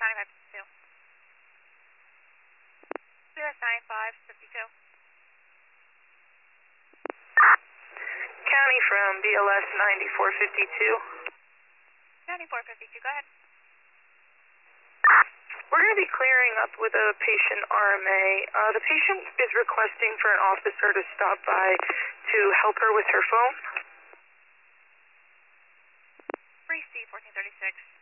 County 552. US 9552. County from BLS 9452. 9452, go ahead. We're going to be clearing up with a patient RMA. The patient is requesting for an officer to stop by to help her with her phone. Free C 1436.